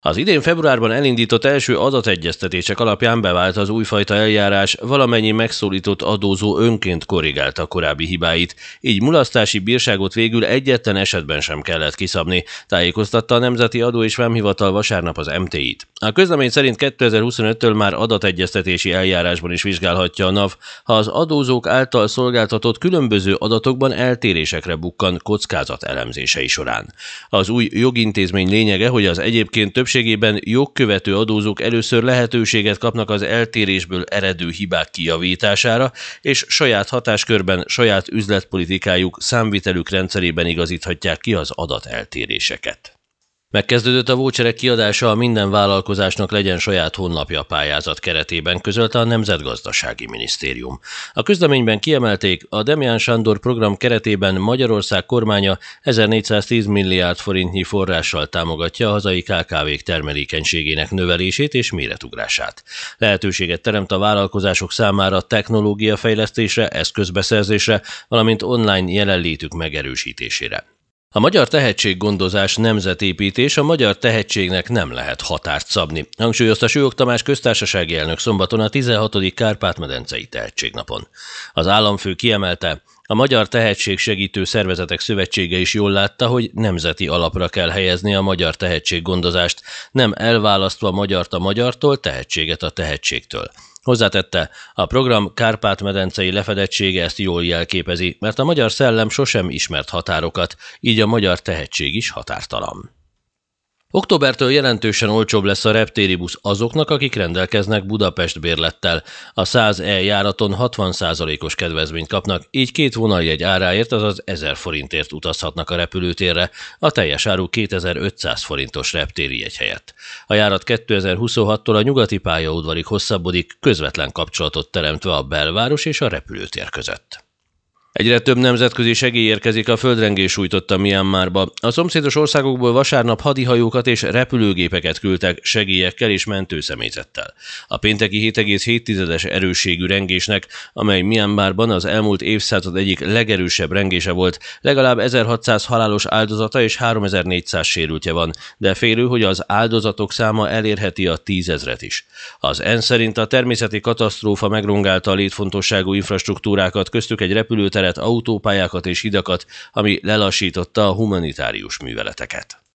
Az idén februárban elindított első adategyeztetések alapján bevált az újfajta eljárás, valamennyi megszólított adózó önként korrigálta korábbi hibáit, így mulasztási bírságot végül egyetlen esetben sem kellett kiszabni, tájékoztatta a Nemzeti Adó és Vámhivatal vasárnap az MTI-t. A közlemény szerint 2025-től már adategyeztetési eljárásban is vizsgálhatja a NAV, ha az adózók által szolgáltatott különböző adatokban eltérésekre bukkan kockázat elemzései során. Az új jogintézmény lényege, hogy az egyébként többségében jogkövető adózók először lehetőséget kapnak az eltérésből eredő hibák kijavítására, és saját hatáskörben, saját üzletpolitikájuk, számvitelük rendszerében igazíthatják ki az adateltéréseket. Megkezdődött a voucherek kiadása a Minden vállalkozásnak legyen saját honlapja pályázat keretében, közölte a Nemzetgazdasági Minisztérium. A közleményben kiemelték, a Demján Sándor program keretében Magyarország kormánya 1410 milliárd forintnyi forrással támogatja a hazai KKV-k termelékenységének növelését és méretugrását. Lehetőséget teremt a vállalkozások számára technológiafejlesztésre, eszközbeszerzésre, valamint online jelenlétük megerősítésére. A magyar tehetséggondozás nemzetépítés, a magyar tehetségnek nem lehet határt szabni, hangsúlyozta Sülyog Tamás köztársasági elnök szombaton a 16. Kárpát-medencei Tehetségnapon. Az államfő kiemelte, a Magyar Tehetségsegítő Szervezetek Szövetsége is jól látta, hogy nemzeti alapra kell helyezni a magyar tehetséggondozást, nem elválasztva a magyart a magyartól, tehetséget a tehetségtől. Hozzátette, a program Kárpát-medencei lefedettsége ezt jól jelképezi, mert a magyar szellem sosem ismert határokat, így a magyar tehetség is határtalan. Októbertől jelentősen olcsóbb lesz a reptéri busz azoknak, akik rendelkeznek Budapest bérlettel. A 100E járaton 60%-os kedvezményt kapnak, így 2 vonaljegy áráért, azaz 1000 forintért utazhatnak a repülőtérre, a teljes áru 2500 forintos reptéri jegy helyett. A járat 2026-tól a nyugati pályaudvarig hosszabbodik, közvetlen kapcsolatot teremtve a belváros és a repülőtér között. Egyre több nemzetközi segély érkezik a földrengés sújtotta Myanmarba. A szomszédos országokból vasárnap hadihajókat és repülőgépeket küldtek segélyekkel és mentőszemélyzettel. A pénteki 7,7-es erősségű rengésnek, amely Myanmarban az elmúlt évszázad egyik legerősebb rengése volt, legalább 1600 halálos áldozata és 3400 sérültje van, de félő, hogy az áldozatok száma elérheti a 10 000-et is. Az ENSZ szerint a természeti katasztrófa megrongálta a létfontosságú infrastruktúrákat, köztük egy repülőteret, autópályákat és hidakat, ami lelassította a humanitárius műveleteket.